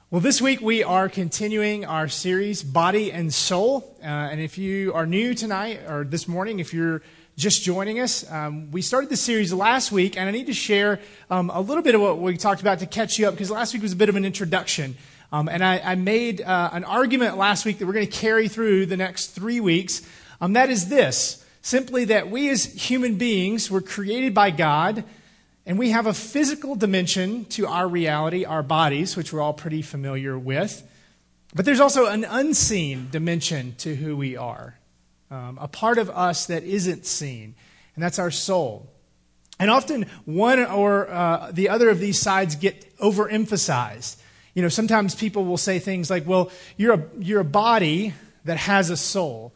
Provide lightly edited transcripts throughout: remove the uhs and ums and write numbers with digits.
Well, this week we are continuing our series, Body and Soul. And if you are new tonight or this morning, if you're just joining us, we started this series last week, and I need to share a little bit of what we talked about to catch you up, because last week was a bit of an introduction. And I made an argument last week that we're going to carry through the next 3 weeks. That is this, simply that we as human beings were created by God, and we have a physical dimension to our reality, our bodies, which we're all pretty familiar with. But there's also an unseen dimension to who we are, a part of us that isn't seen, and that's our soul. And often one or the other of these sides get overemphasized. You know, sometimes people will say things like, well, you're a body that has a soul,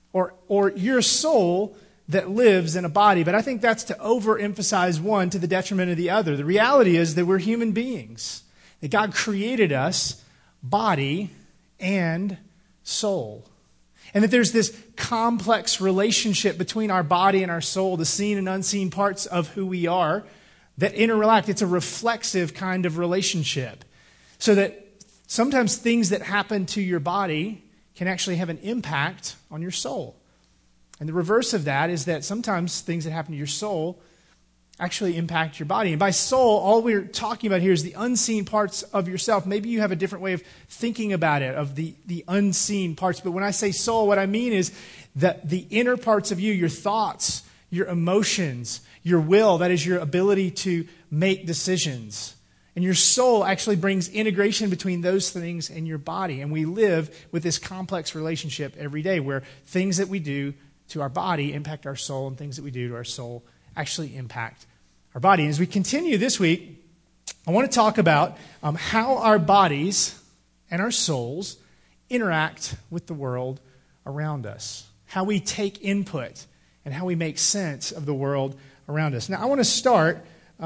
or you're a soul that lives in a body. But I think that's to overemphasize one to the detriment of the other. The reality is that we're human beings, that God created us body and soul, and that there's this complex relationship between our body and our soul, the seen and unseen parts of who we are, that interrelate. It's a reflexive kind of relationship, so that sometimes things that happen to your body can actually have an impact on your soul. And the reverse of that is that sometimes things that happen to your soul actually impact your body. And by soul, all we're talking about here is the unseen parts of yourself. Maybe you have a different way of thinking about it, of the unseen parts. But when I say soul, what I mean is that the inner parts of you, your thoughts, your emotions, your will, that is your ability to make decisions. And your soul actually brings integration between those things and your body. And we live with this complex relationship every day where things that we do to our body impact our soul, and things that we do to our soul actually impact our body. And as we continue this week, I want to talk about how our bodies and our souls interact with the world around us, how we take input, and how we make sense of the world around us. Now, I want to start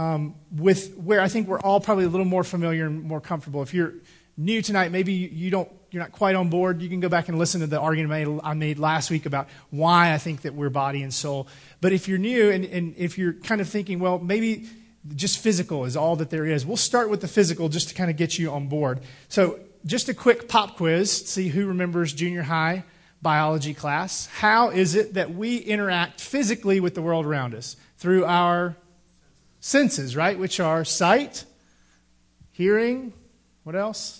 with where I think we're all probably a little more familiar and more comfortable. If you're new tonight, maybe you're not quite on board, you can go back and listen to the argument I made last week about why I think that we're body and soul. But if you're new and if you're kind of thinking, well, maybe just physical is all that there is, we'll start with the physical just to kind of get you on board. So just a quick pop quiz, see who remembers junior high biology class. How is it that we interact physically with the world around us? Through our senses, right? Which are sight, hearing, what else?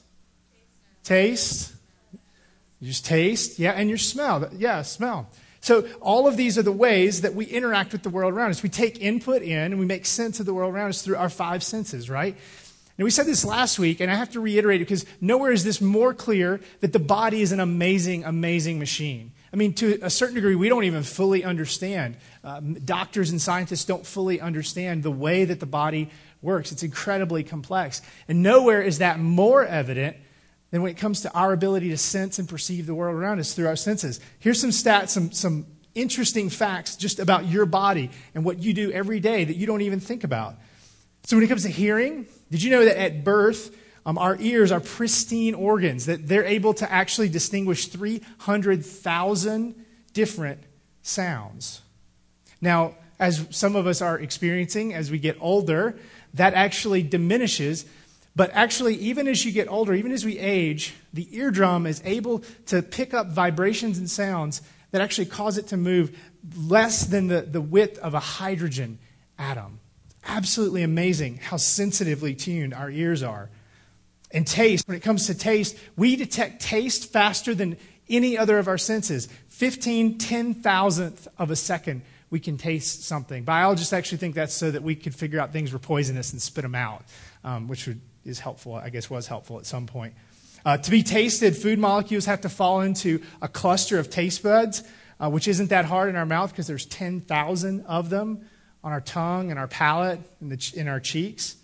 Taste. You just taste, yeah, and your smell. Yeah, smell. So all of these are the ways that we interact with the world around us. We take input in and we make sense of the world around us through our five senses, right? And we said this last week, and I have to reiterate it because nowhere is this more clear that the body is an amazing, amazing machine. I mean, to a certain degree, we don't even fully understand. Doctors and scientists don't fully understand the way that the body works. It's incredibly complex. And nowhere is that more evident than when it comes to our ability to sense and perceive the world around us through our senses. Here's some stats, some interesting facts just about your body and what you do every day that you don't even think about. So when it comes to hearing, did you know that at birth, our ears are pristine organs, that they're able to actually distinguish 300,000 different sounds? Now, as some of us are experiencing as we get older, that actually diminishes. But actually, even as you get older, even as we age, the eardrum is able to pick up vibrations and sounds that actually cause it to move less than the width of a hydrogen atom. Absolutely amazing how sensitively tuned our ears are. And taste, when it comes to taste, we detect taste faster than any other of our senses. 10,000th of a second we can taste something. Biologists actually think that's so that we could figure out things were poisonous and spit them out, which is helpful, I guess was helpful at some point. To be tasted, food molecules have to fall into a cluster of taste buds, which isn't that hard in our mouth because there's 10,000 of them on our tongue and our palate and in our cheeks.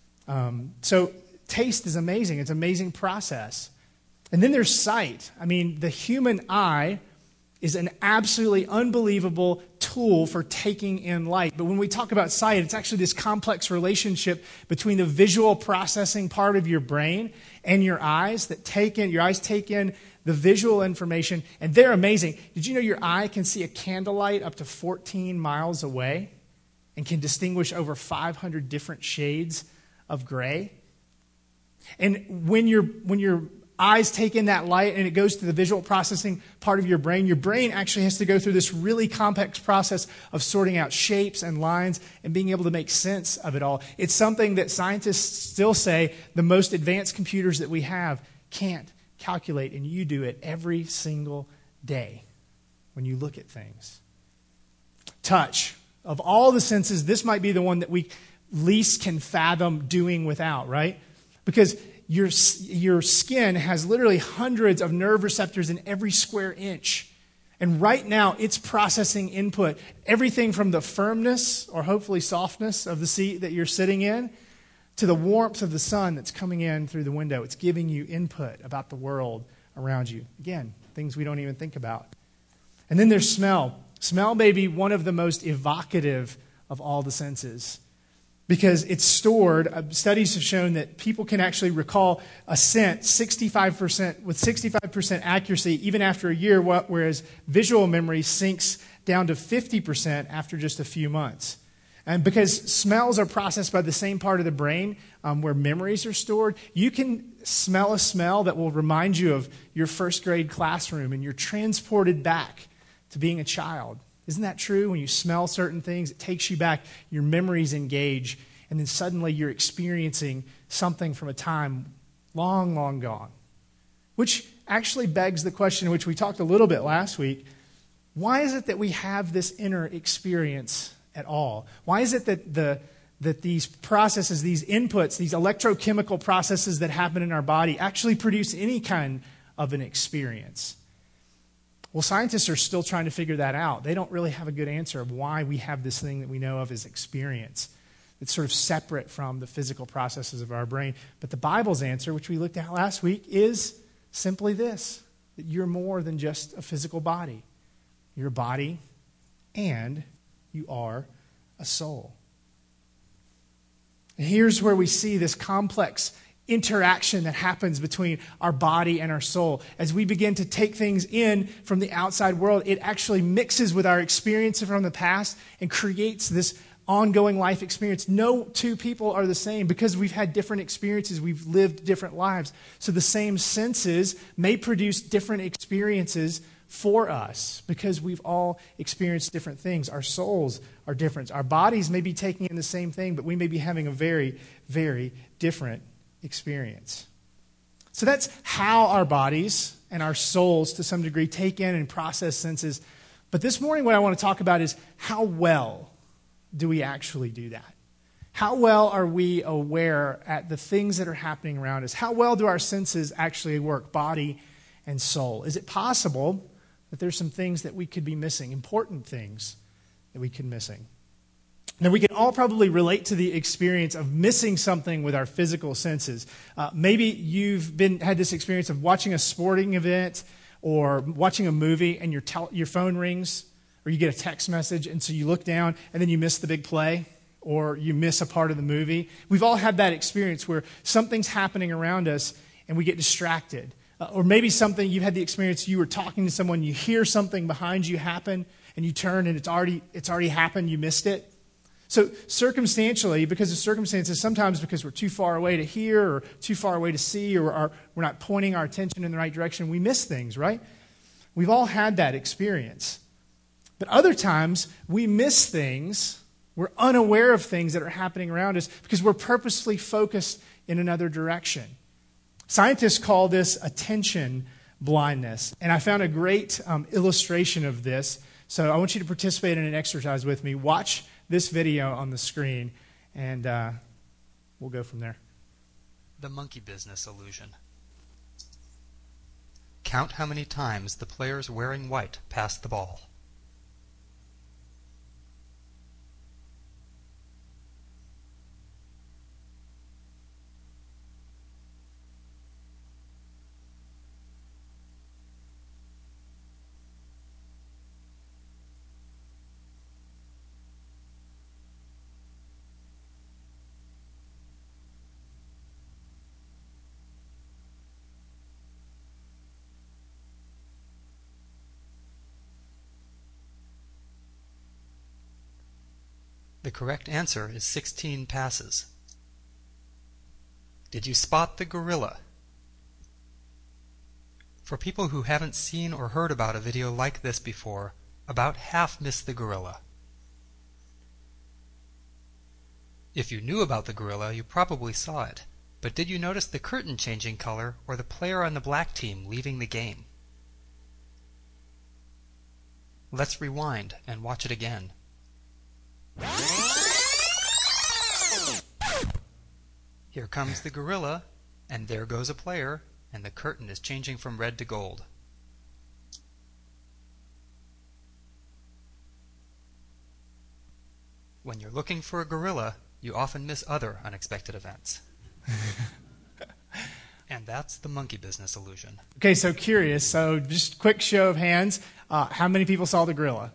So taste is amazing. It's an amazing process. And then there's sight. I mean, the human eye is an absolutely unbelievable tool for taking in light. But when we talk about sight, it's actually this complex relationship between the visual processing part of your brain and your eyes your eyes take in the visual information, and they're amazing. Did you know your eye can see a candlelight up to 14 miles away and can distinguish over 500 different shades of gray? And when your eyes take in that light and it goes to the visual processing part of your brain actually has to go through this really complex process of sorting out shapes and lines and being able to make sense of it all. It's something that scientists still say the most advanced computers that we have can't calculate, and you do it every single day when you look at things. Touch. Of all the senses, this might be the one that we least can fathom doing without, right? Because your skin has literally hundreds of nerve receptors in every square inch. And right now, it's processing input. Everything from the firmness, or hopefully softness, of the seat that you're sitting in, to the warmth of the sun that's coming in through the window. It's giving you input about the world around you. Again, things we don't even think about. And then there's smell. Smell may be one of the most evocative of all the senses, because it's stored. Studies have shown that people can actually recall a scent 65% with 65% accuracy even after a year, whereas visual memory sinks down to 50% after just a few months. And because smells are processed by the same part of the brain where memories are stored, you can smell a smell that will remind you of your first grade classroom, and you're transported back to being a child. Isn't that true? When you smell certain things, it takes you back, your memories engage, and then suddenly you're experiencing something from a time long, long gone. Which actually begs the question, which we talked a little bit last week, why is it that we have this inner experience at all? Why is it that these processes, these inputs, these electrochemical processes that happen in our body actually produce any kind of an experience? Well, scientists are still trying to figure that out. They don't really have a good answer of why we have this thing that we know of as experience. It's sort of separate from the physical processes of our brain. But the Bible's answer, which we looked at last week, is simply this: that you're more than just a physical body. You're a body, and you are a soul. And here's where we see this complex interaction that happens between our body and our soul. As we begin to take things in from the outside world, it actually mixes with our experience from the past and creates this ongoing life experience. No two people are the same because we've had different experiences. We've lived different lives. So the same senses may produce different experiences for us because we've all experienced different things. Our souls are different. Our bodies may be taking in the same thing, but we may be having a very, very different experience. So that's how our bodies and our souls, to some degree, take in and process senses. But this morning, what I want to talk about is how well do we actually do that? How well are we aware at the things that are happening around us? How well do our senses actually work, body and soul? Is it possible that there's some things that we could be missing, important things that we could be missing? Now, we can all probably relate to the experience of missing something with our physical senses. Maybe you've had this experience of watching a sporting event or watching a movie, and your phone rings, or you get a text message, and so you look down, and then you miss the big play, or you miss a part of the movie. We've all had that experience where something's happening around us, and we get distracted. Or maybe you've had the experience, you were talking to someone, you hear something behind you happen, and you turn, and it's already happened, you missed it. So circumstantially, because of circumstances, sometimes because we're too far away to hear or too far away to see, or we're not pointing our attention in the right direction, we miss things, right? We've all had that experience. But other times, we miss things, we're unaware of things that are happening around us because we're purposely focused in another direction. Scientists call this attention blindness. And I found a great illustration of this. So I want you to participate in an exercise with me. Watch this video on the screen, and we'll go from there. The monkey business illusion. Count how many times the players wearing white pass the ball. The correct answer is 16 passes. Did you spot the gorilla? For people who haven't seen or heard about a video like this before, about half miss the gorilla. If you knew about the gorilla, you probably saw it. But did you notice the curtain changing color or the player on the black team leaving the game? Let's rewind and watch it again. Here comes the gorilla, and there goes a player, and the curtain is changing from red to gold. When you're looking for a gorilla, you often miss other unexpected events. And that's the monkey business illusion. Okay, so curious. So just quick show of hands. How many people saw the gorilla?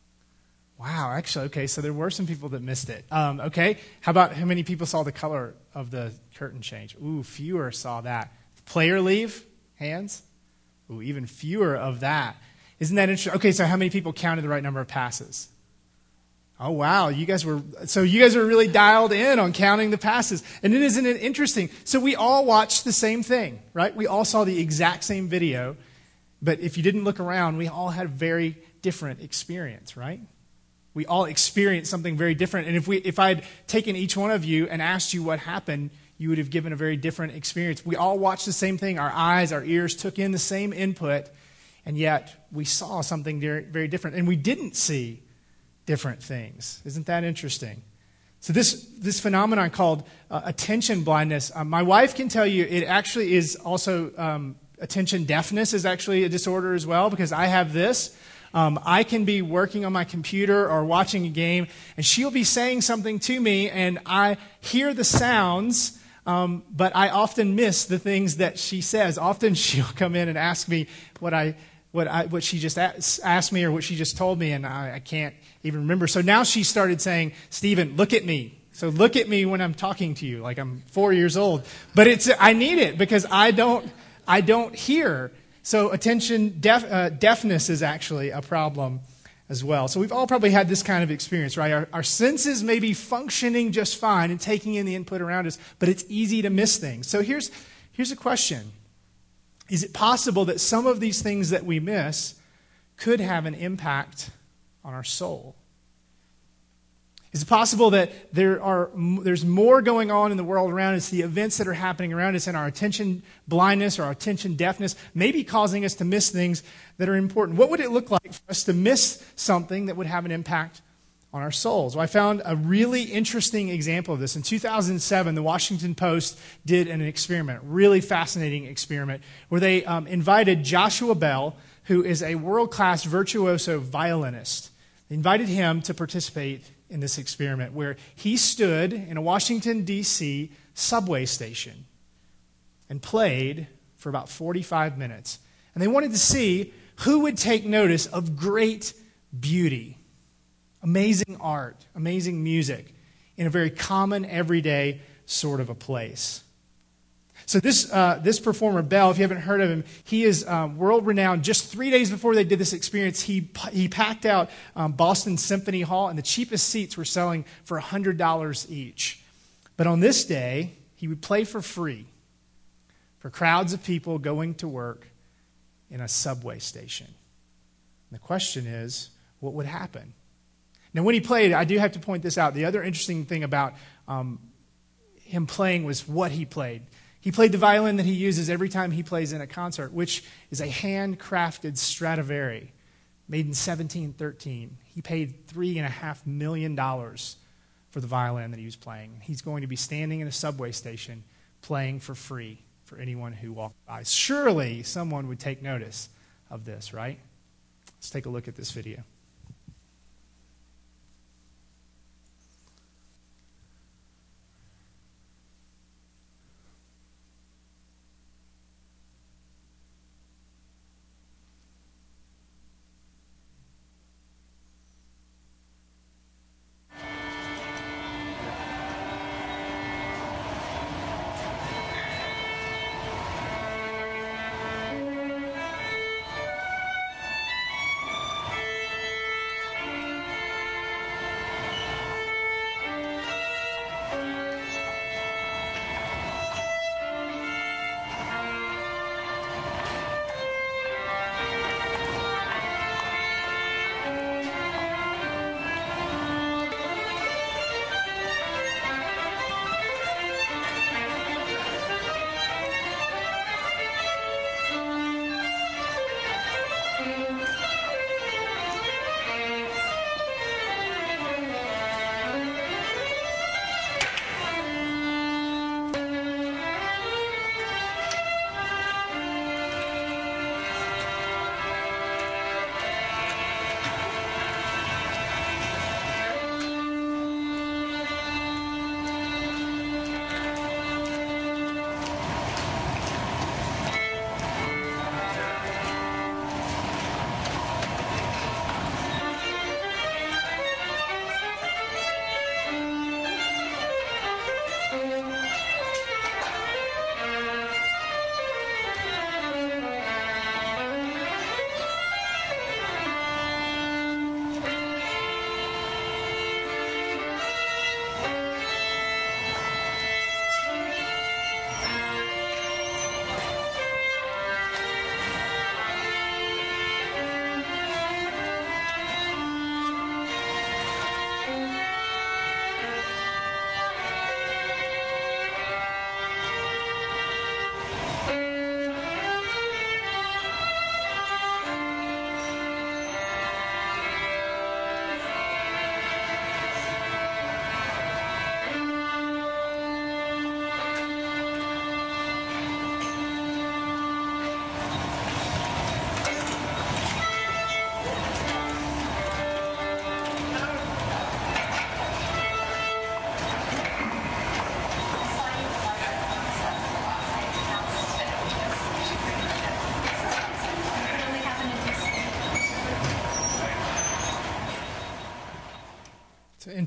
Wow, actually, okay, so there were some people that missed it. Okay, how about how many people saw the color of the curtain change? Ooh, fewer saw that. Player leave? Hands? Ooh, even fewer of that. Isn't that interesting? Okay, so how many people counted the right number of passes? Oh, wow, you guys were really dialed in on counting the passes. And isn't it interesting? So we all watched the same thing, right? We all saw the exact same video, but if you didn't look around, we all had a very different experience, right? We all experienced something very different. And if I'd taken each one of you and asked you what happened, you would have given a very different experience. We all watched the same thing. Our eyes, our ears took in the same input, and yet we saw something very, very different. And we didn't see different things. Isn't that interesting? So this phenomenon called attention blindness, my wife can tell you it actually is also attention deafness is actually a disorder as well, because I have this. I can be working on my computer or watching a game, and she'll be saying something to me, and I hear the sounds, but I often miss the things that she says. Often she'll come in and ask me what she just asked me or what she just told me, and I can't even remember. So now she started saying, "Stephen, look at me." So look at me when I'm talking to you, like I'm 4 years old. But I need it because I don't hear. So attention deafness is actually a problem as well. So we've all probably had this kind of experience, right? Our senses may be functioning just fine and taking in the input around us, but it's easy to miss things. So here's a question. Is it possible that some of these things that we miss could have an impact on our soul? Is it possible that there's more going on in the world around us, the events that are happening around us, and our attention blindness or our attention deafness may be causing us to miss things that are important? What would it look like for us to miss something that would have an impact on our souls? Well, I found a really interesting example of this. In 2007, the Washington Post did an experiment, really fascinating experiment, where they invited Joshua Bell, who is a world-class virtuoso violinist. They invited him to participate in this experiment where he stood in a Washington, D.C. subway station and played for about 45 minutes. And they wanted to see who would take notice of great beauty, amazing art, amazing music in a very common, everyday sort of a place. So this performer, Bell, if you haven't heard of him, he is world-renowned. Just 3 days before they did this experience, he packed out Boston Symphony Hall, and the cheapest seats were selling for $100 each. But on this day, he would play for free for crowds of people going to work in a subway station. And the question is, what would happen? Now, when he played, I do have to point this out. The other interesting thing about him playing was what he played. He played the violin that he uses every time he plays in a concert, which is a handcrafted Stradivari made in 1713. He paid $3.5 million for the violin that he was playing. He's going to be standing in a subway station playing for free for anyone who walked by. Surely someone would take notice of this, right? Let's take a look at this video.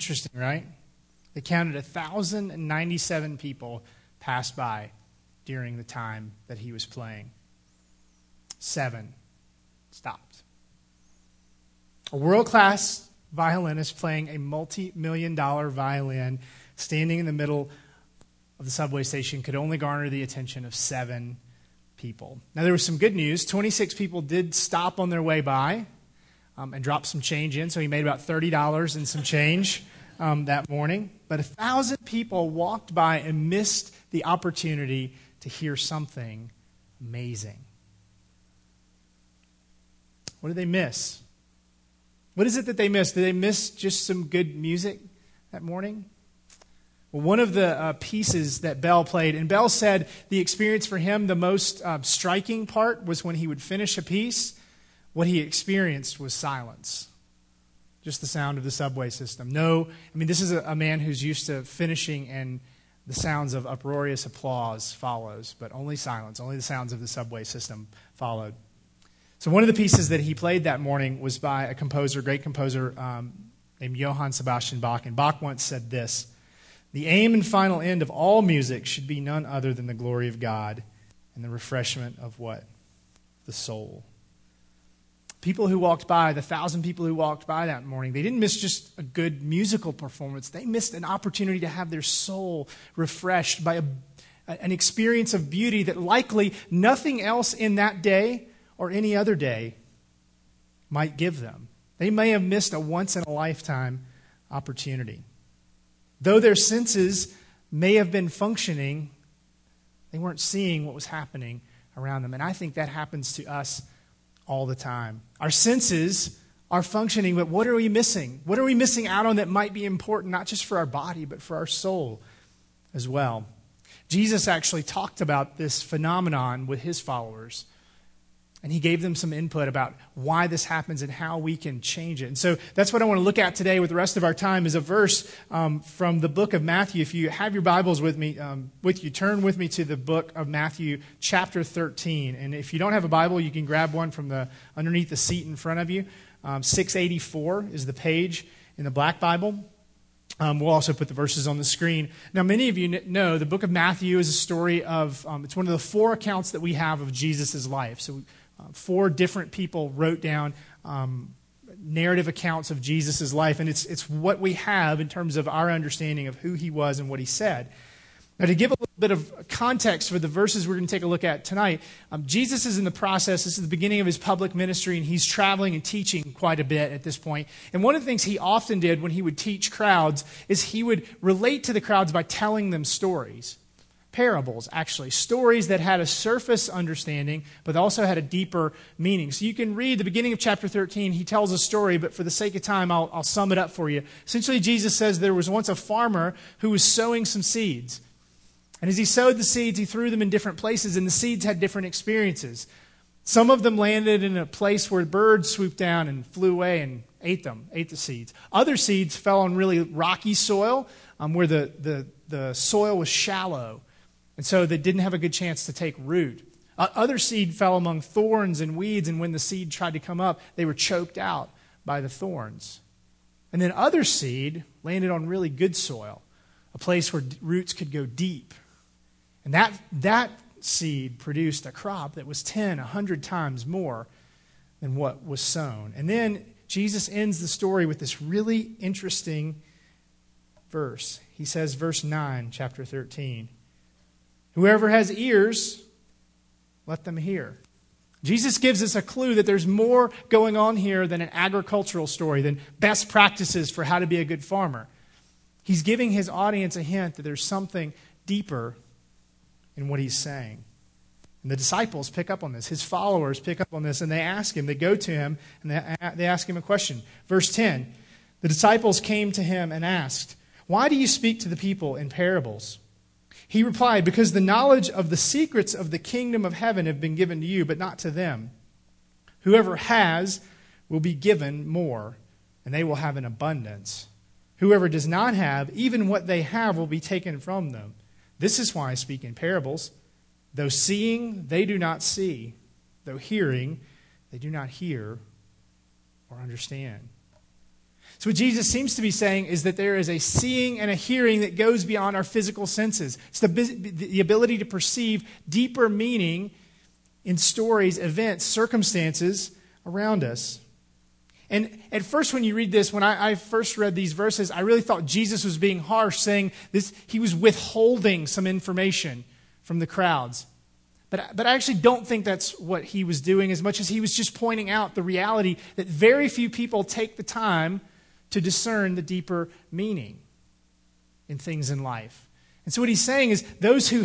Interesting, right? They counted 1,097 people passed by during the time that he was playing. 7 stopped. A world-class violinist playing a multi-million-dollar violin standing in the middle of the subway station could only garner the attention of 7 people. Now, there was some good news. 26 people did stop on their way by and drop some change in, so he made about $30 and some change that morning. But 1,000 people walked by and missed the opportunity to hear something amazing. What did they miss? What is it that they missed? Did they miss just some good music that morning? Well, one of the pieces that Bell played, and Bell said the experience for him, the most striking part was when he would finish a piece, what he experienced was silence. Just the sound of the subway system. This is a man who's used to finishing and the sounds of uproarious applause follows, but only silence, only the sounds of the subway system followed. So one of the pieces that he played that morning was by a composer, great composer named Johann Sebastian Bach. And Bach once said this: "The aim and final end of all music should be none other than the glory of God and the refreshment of what? The soul." People who walked by, the 1,000 people who walked by that morning, they didn't miss just a good musical performance. They missed an opportunity to have their soul refreshed by an experience of beauty that likely nothing else in that day or any other day might give them. They may have missed a once-in-a-lifetime opportunity. Though their senses may have been functioning, they weren't seeing what was happening around them. And I think that happens to us all the time. Our senses are functioning, but what are we missing? What are we missing out on that might be important, not just for our body, but for our soul as well? Jesus actually talked about this phenomenon with his followers. And he gave them some input about why this happens and how we can change it. And so that's what I want to look at today with the rest of our time is a verse from the book of Matthew. If you have your Bibles with you, turn with me to the book of Matthew, chapter 13. And if you don't have a Bible, you can grab one from underneath the seat in front of you. 684 is the page in the black Bible. We'll also put the verses on the screen. Now, many of you know the book of Matthew is a story of, it's one of the 4 accounts that we have of Jesus' life. So 4 different people wrote down narrative accounts of Jesus' life, and it's what we have in terms of our understanding of who he was and what he said. Now, to give a little bit of context for the verses we're going to take a look at tonight, Jesus is in the process. This is the beginning of his public ministry, and he's traveling and teaching quite a bit at this point. And one of the things he often did when he would teach crowds is he would relate to the crowds by telling them stories. Parables, actually. Stories that had a surface understanding, but also had a deeper meaning. So you can read the beginning of chapter 13. He tells a story, but for the sake of time, I'll sum it up for you. Essentially, Jesus says there was once a farmer who was sowing some seeds. And as he sowed the seeds, he threw them in different places, and the seeds had different experiences. Some of them landed in a place where birds swooped down and flew away and ate the seeds. Other seeds fell on really rocky soil where the soil was shallow. And so they didn't have a good chance to take root. Other seed fell among thorns and weeds, and when the seed tried to come up, they were choked out by the thorns. And then other seed landed on really good soil, a place where roots could go deep. And that seed produced a crop that was 100 times more than what was sown. And then Jesus ends the story with this really interesting verse. He says, verse 9, chapter 13, "Whoever has ears, let them hear." Jesus gives us a clue that there's more going on here than an agricultural story, than best practices for how to be a good farmer. He's giving his audience a hint that there's something deeper in what he's saying. And the disciples pick up on this. His followers pick up on this, and they ask him. They go to him, and they ask him a question. Verse 10, "The disciples came to him and asked, 'Why do you speak to the people in parables?' He replied, 'Because the knowledge of the secrets of the kingdom of heaven have been given to you, but not to them. Whoever has will be given more, and they will have an abundance. Whoever does not have, even what they have will be taken from them. This is why I speak in parables. Though seeing, they do not see. Though hearing, they do not hear or understand.'" So what Jesus seems to be saying is that there is a seeing and a hearing that goes beyond our physical senses. It's the ability to perceive deeper meaning in stories, events, circumstances around us. And at first when you read this, when I first read these verses, I really thought Jesus was being harsh, saying this, he was withholding some information from the crowds. But I actually don't think that's what he was doing, as much as he was just pointing out the reality that very few people take the time to discern the deeper meaning in things in life. And so what he's saying is those who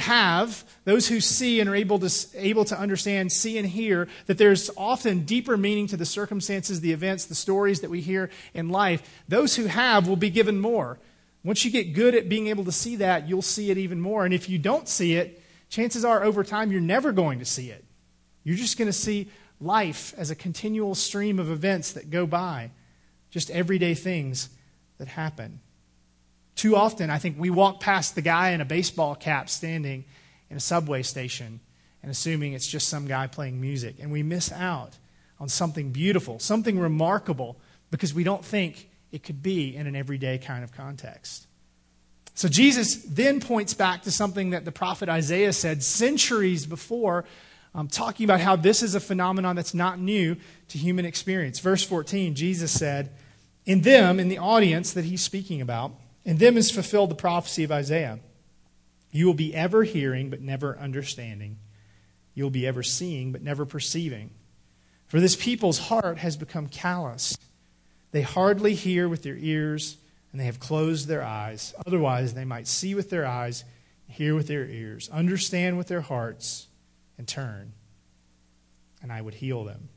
see and are able to understand, see and hear, that there's often deeper meaning to the circumstances, the events, the stories that we hear in life, those who have will be given more. Once you get good at being able to see that, you'll see it even more. And if you don't see it, chances are over time you're never going to see it. You're just going to see life as a continual stream of events that go by. Just everyday things that happen. Too often, I think we walk past the guy in a baseball cap standing in a subway station and assuming it's just some guy playing music. And we miss out on something beautiful, something remarkable, because we don't think it could be in an everyday kind of context. So Jesus then points back to something that the prophet Isaiah said centuries before, talking about how this is a phenomenon that's not new to human experience. Verse 14, Jesus said, in them, in the audience that he's speaking about, in them is fulfilled the prophecy of Isaiah. You will be ever hearing, but never understanding. You will be ever seeing, but never perceiving. For this people's heart has become callous. They hardly hear with their ears, and they have closed their eyes. Otherwise, they might see with their eyes, hear with their ears, understand with their hearts, and turn, and I would heal them.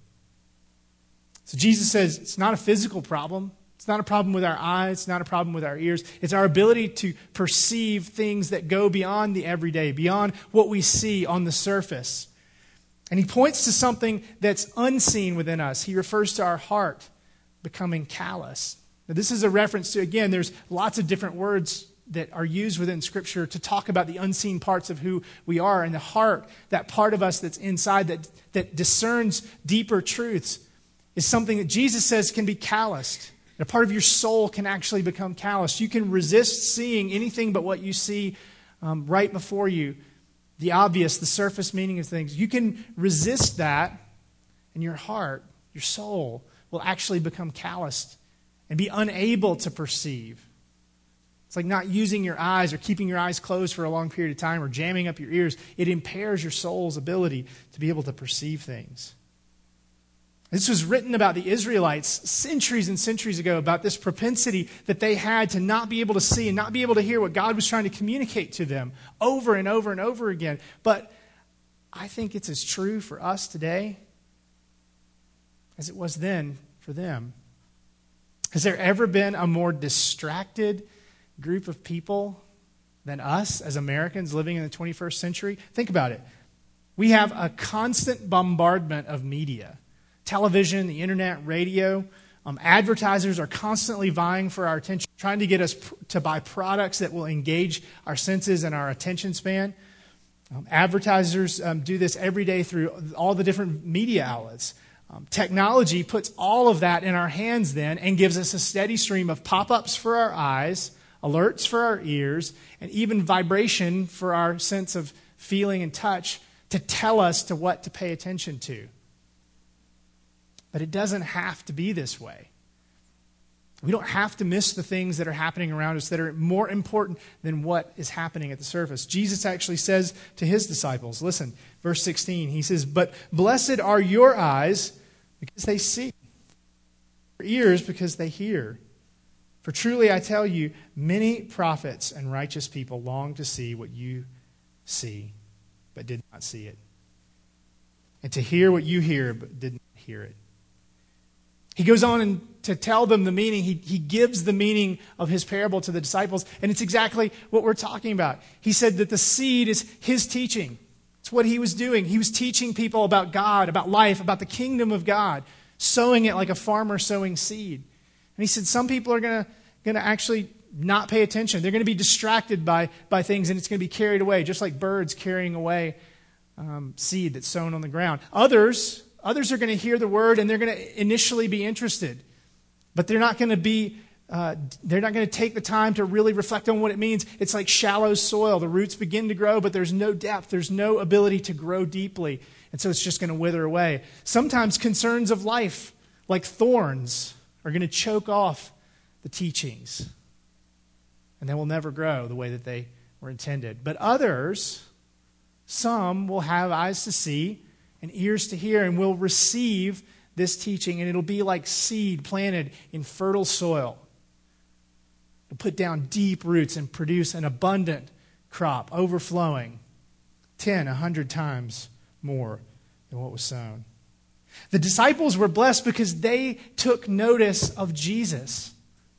So Jesus says it's not a physical problem. It's not a problem with our eyes. It's not a problem with our ears. It's our ability to perceive things that go beyond the everyday, beyond what we see on the surface. And he points to something that's unseen within us. He refers to our heart becoming callous. Now, this is a reference to, again, there's lots of different words that are used within Scripture to talk about the unseen parts of who we are. And the heart, that part of us that's inside that discerns deeper truths, is something that Jesus says can be calloused. And a part of your soul can actually become calloused. You can resist seeing anything but what you see right before you, the obvious, the surface meaning of things. You can resist that, and your heart, your soul, will actually become calloused and be unable to perceive. It's like not using your eyes or keeping your eyes closed for a long period of time or jamming up your ears. It impairs your soul's ability to be able to perceive things. This was written about the Israelites centuries and centuries ago, about this propensity that they had to not be able to see and not be able to hear what God was trying to communicate to them over and over and over again. But I think it's as true for us today as it was then for them. Has there ever been a more distracted group of people than us as Americans living in the 21st century? Think about it. We have a constant bombardment of media. Television, the internet, radio. Advertisers are constantly vying for our attention, trying to get us to buy products that will engage our senses and our attention span. Advertisers do this every day through all the different media outlets. Technology puts all of that in our hands then and gives us a steady stream of pop-ups for our eyes, alerts for our ears, and even vibration for our sense of feeling and touch to tell us to what to pay attention to. But it doesn't have to be this way. We don't have to miss the things that are happening around us that are more important than what is happening at the surface. Jesus actually says to his disciples, listen, verse 16, he says, "But blessed are your eyes because they see, your ears because they hear. For truly I tell you, many prophets and righteous people long to see what you see, but did not see it. And to hear what you hear, but did not hear it." He goes on to tell them the meaning. He gives the meaning of his parable to the disciples, and it's exactly what we're talking about. He said that the seed is his teaching. It's what he was doing. He was teaching people about God, about life, about the kingdom of God, sowing it like a farmer sowing seed. And he said some people are going to actually not pay attention. They're going to be distracted by things, and it's going to be carried away, just like birds carrying away seed that's sown on the ground. Others are going to hear the word, and they're going to initially be interested. But they're not going to be they're not going to take the time to really reflect on what it means. It's like shallow soil. The roots begin to grow, but there's no depth. There's no ability to grow deeply. And so it's just going to wither away. Sometimes concerns of life, like thorns, are going to choke off the teachings. And they will never grow the way that they were intended. But others, some will have eyes to see and ears to hear and will receive this teaching. And it'll be like seed planted in fertile soil. It'll put down deep roots and produce an abundant crop, overflowing 10, 100 times more than what was sown. The disciples were blessed because they took notice of Jesus.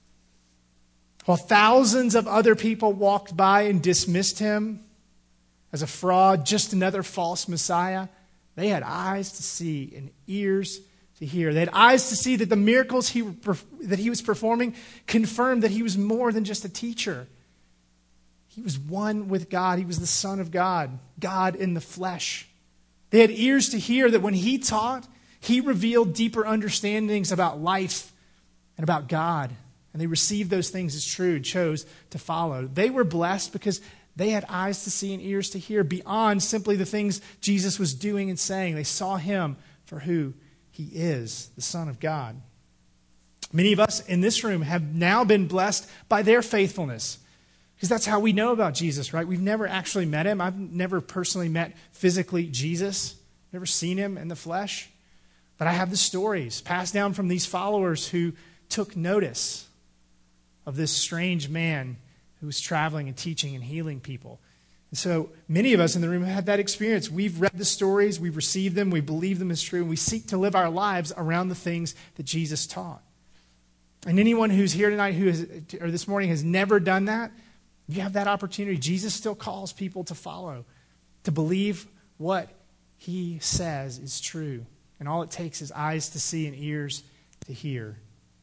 While thousands of other people walked by and dismissed him as a fraud, just another false Messiah, they had eyes to see and ears to hear. They had eyes to see that the miracles that he was performing confirmed that he was more than just a teacher. He was one with God. He was the Son of God, God in the flesh. They had ears to hear that when he taught, he revealed deeper understandings about life and about God. And they received those things as true and chose to follow. They were blessed because they had eyes to see and ears to hear beyond simply the things Jesus was doing and saying. They saw him for who he is, the Son of God. Many of us in this room have now been blessed by their faithfulness. Because that's how we know about Jesus, right? We've never actually met him. I've never personally met physically Jesus. Never seen him in the flesh. But I have the stories passed down from these followers who took notice of this strange man who was traveling and teaching and healing people. And so many of us in the room have had that experience. We've read the stories, we've received them, we believe them as true, and we seek to live our lives around the things that Jesus taught. And anyone who's here tonight or this morning has never done that, you have that opportunity. Jesus still calls people to follow, to believe what he says is true. And all it takes is eyes to see and ears to hear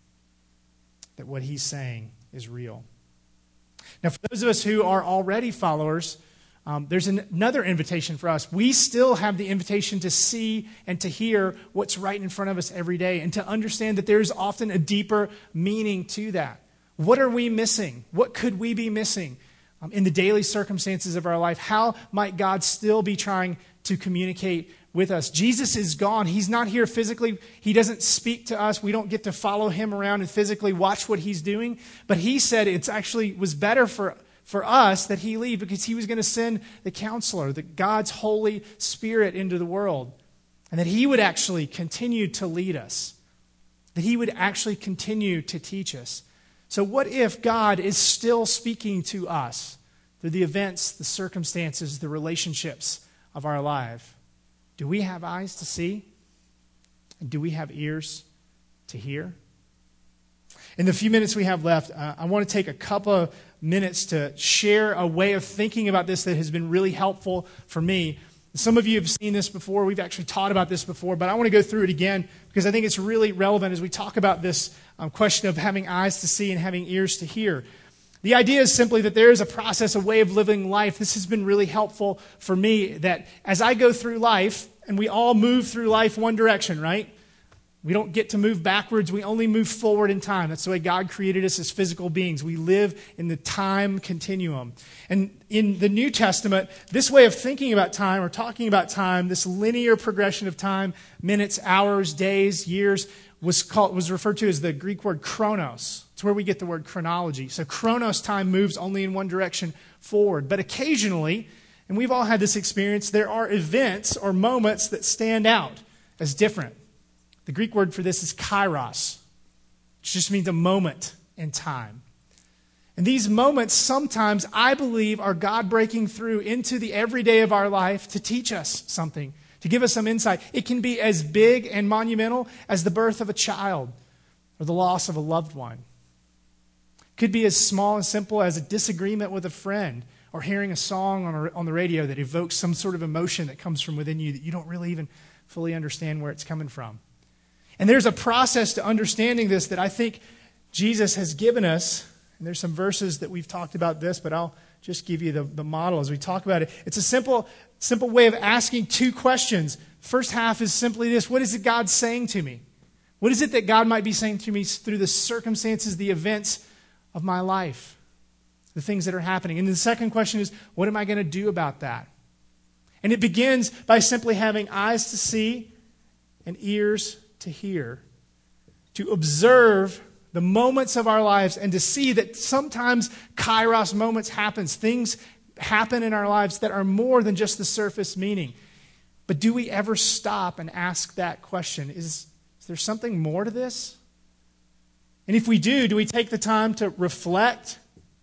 that what he's saying is real. Now, for those of us who are already followers, there's another invitation for us. We still have the invitation to see and to hear what's right in front of us every day and to understand that there's often a deeper meaning to that. What are we missing? What could we be missing in the daily circumstances of our life? How might God still be trying to communicate with us? Jesus is gone. He's not here physically. He doesn't speak to us. We don't get to follow him around and physically watch what he's doing. But he said it actually was better for us that he leave because he was going to send the counselor, the God's Holy Spirit into the world. And that he would actually continue to lead us. That he would actually continue to teach us. So what if God is still speaking to us through the events, the circumstances, the relationships of our life? Do we have eyes to see? And do we have ears to hear? In the few minutes we have left, I want to take a couple of minutes to share a way of thinking about this that has been really helpful for me. Some of you have seen this before. We've actually taught about this before, but I want to go through it again because I think it's really relevant as we talk about this question of having eyes to see and having ears to hear. The idea is simply that there is a process, a way of living life. This has been really helpful for me that as I go through life, and we all move through life one direction, right? We don't get to move backwards. We only move forward in time. That's the way God created us as physical beings. We live in the time continuum. And in the New Testament, this way of thinking about time or talking about time, this linear progression of time, minutes, hours, days, years, was referred to as the Greek word chronos. It's where we get the word chronology. So chronos, time moves only in one direction forward. But occasionally, and we've all had this experience, there are events or moments that stand out as different. The Greek word for this is kairos, which just means a moment in time. And these moments sometimes, I believe, are God breaking through into the everyday of our life to teach us something, to give us some insight. It can be as big and monumental as the birth of a child or the loss of a loved one. It could be as small and simple as a disagreement with a friend or hearing a song on the radio that evokes some sort of emotion that comes from within you that you don't really even fully understand where it's coming from. And there's a process to understanding this that I think Jesus has given us. And there's some verses that we've talked about this, but I'll just give you the model as we talk about it. It's a simple way of asking two questions. First half is simply this: what is God saying to me? What is it that God might be saying to me through the circumstances, the events of my life, the things that are happening? And the second question is, what am I going to do about that? And it begins by simply having eyes to see and ears to hear, to observe the moments of our lives and to see that sometimes kairos moments happens. Things happen in our lives that are more than just the surface meaning. But do we ever stop and ask that question? Is there something more to this? And if we do we take the time to reflect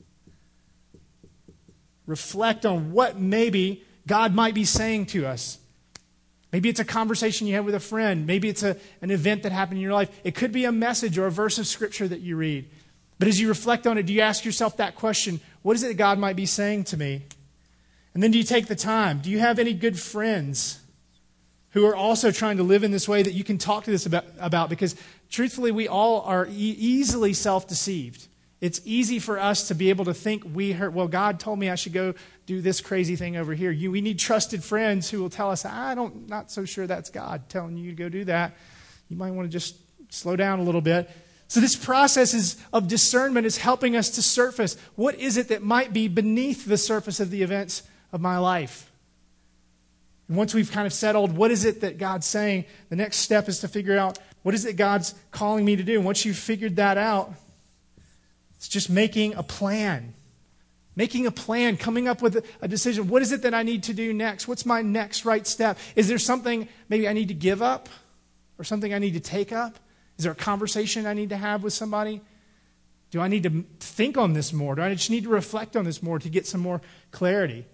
on what maybe God might be saying to us? Maybe it's a conversation you have with a friend. Maybe it's an event that happened in your life. It could be a message or a verse of Scripture that you read. But as you reflect on it, do you ask yourself that question, what is it that God might be saying to me? And then do you take the time? Do you have any good friends who are also trying to live in this way that you can talk to this about? Because truthfully, we all are easily self-deceived. It's easy for us to be able to think well, God told me I should go do this crazy thing over here. We need trusted friends who will tell us, not so sure that's God telling you to go do that. You might want to just slow down a little bit. So this process of discernment is helping us to surface. What is it that might be beneath the surface of the events of my life? And once we've kind of settled, what is it that God's saying? The next step is to figure out, what is it God's calling me to do? And once you've figured that out, it's just making a plan. Making a plan, coming up with a decision. What is it that I need to do next? What's my next right step? Is there something maybe I need to give up? Or something I need to take up? Is there a conversation I need to have with somebody? Do I need to think on this more? Do I just need to reflect on this more to get some more clarity?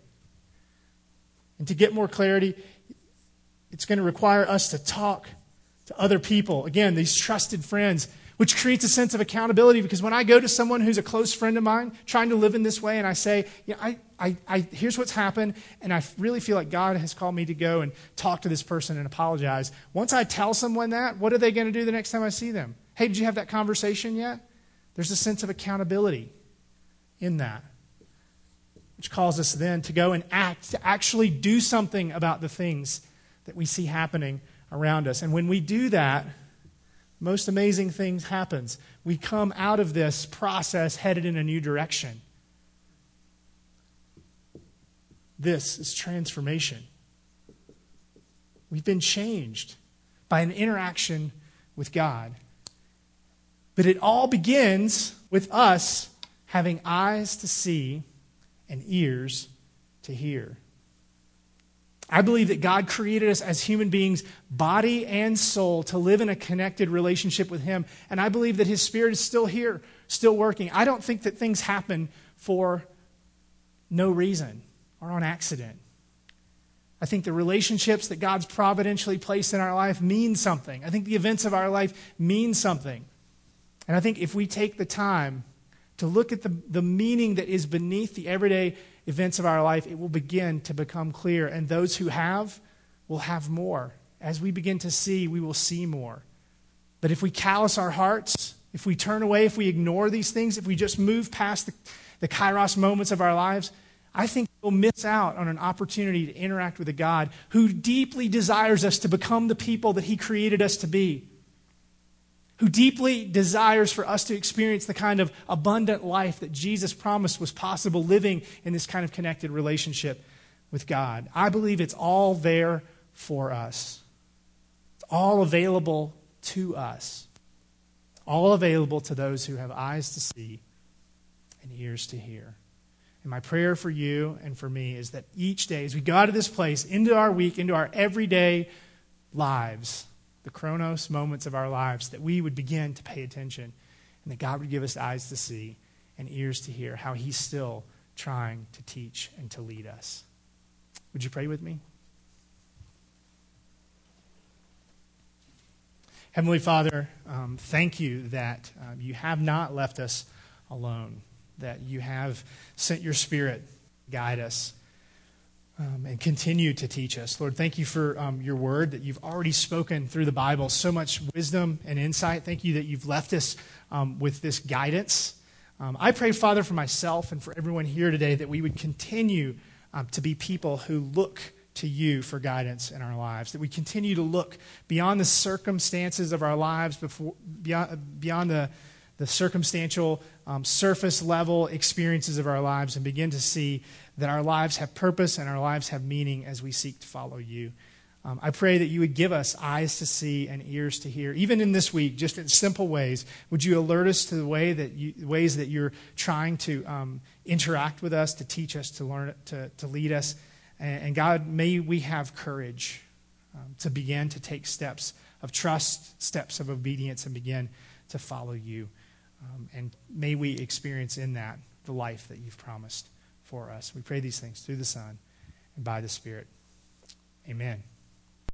And to get more clarity, it's going to require us to talk to other people. Again, these trusted friends, which creates a sense of accountability, because when I go to someone who's a close friend of mine trying to live in this way and I say, here's what's happened and I really feel like God has called me to go and talk to this person and apologize. Once I tell someone that, what are they going to do the next time I see them? Hey, did you have that conversation yet? There's a sense of accountability in that, which calls us then to go and act, to actually do something about the things that we see happening around us. And when we do that, most amazing things happens. We come out of this process headed in a new direction. This is transformation. We've been changed by an interaction with God. But it all begins with us having eyes to see and ears to hear. I believe that God created us as human beings, body and soul, to live in a connected relationship with Him. And I believe that His Spirit is still here, still working. I don't think that things happen for no reason or on accident. I think the relationships that God's providentially placed in our life mean something. I think the events of our life mean something. And I think if we take the time to look at the meaning that is beneath the everyday events of our life, it will begin to become clear. And those who have will have more. As we begin to see, we will see more. But if we callous our hearts, if we turn away, if we ignore these things, if we just move past the kairos moments of our lives, I think we'll miss out on an opportunity to interact with a God who deeply desires us to become the people that He created us to be, who deeply desires for us to experience the kind of abundant life that Jesus promised was possible living in this kind of connected relationship with God. I believe it's all there for us. It's all available to us. All available to those who have eyes to see and ears to hear. And my prayer for you and for me is that each day, as we go out of this place, into our week, into our everyday lives, the chronos moments of our lives, that we would begin to pay attention and that God would give us eyes to see and ears to hear how He's still trying to teach and to lead us. Would you pray with me? Heavenly Father, thank you that you have not left us alone, that you have sent your Spirit to guide us and continue to teach us. Lord, thank you for your word that you've already spoken through the Bible. So much wisdom and insight. Thank you that you've left us with this guidance. I pray, Father, for myself and for everyone here today that we would continue to be people who look to you for guidance in our lives, that we continue to look beyond the circumstances of our lives, beyond the circumstantial, surface level experiences of our lives, and begin to see that our lives have purpose and our lives have meaning as we seek to follow you. I pray that you would give us eyes to see and ears to hear. Even in this week, just in simple ways, would you alert us to the ways that you're trying to interact with us, to teach us, to learn, to lead us. And God, may we have courage to begin to take steps of trust, steps of obedience, and begin to follow you. And may we experience in that the life that you've promised for us. We pray these things through the Son and by the Spirit. Amen.